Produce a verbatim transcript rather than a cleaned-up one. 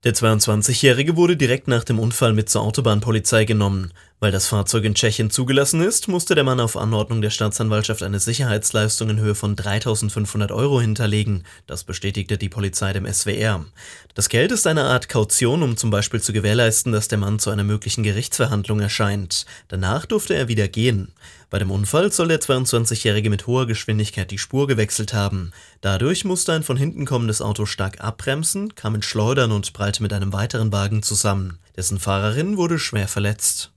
Der zweiundzwanzigjährige wurde direkt nach dem Unfall mit zur Autobahnpolizei genommen. Weil das Fahrzeug in Tschechien zugelassen ist, musste der Mann auf Anordnung der Staatsanwaltschaft eine Sicherheitsleistung in Höhe von dreitausendfünfhundert Euro hinterlegen. Das bestätigte die Polizei dem S W R. Das Geld ist eine Art Kaution, um zum Beispiel zu gewährleisten, dass der Mann zu einer möglichen Gerichtsverhandlung erscheint. Danach durfte er wieder gehen. Bei dem Unfall soll der zweiundzwanzigjährige mit hoher Geschwindigkeit die Spur gewechselt haben. Dadurch musste ein von hinten kommendes Auto stark abbremsen, kam ins Schleudern und prallte mit einem weiteren Wagen zusammen. Dessen Fahrerin wurde schwer verletzt.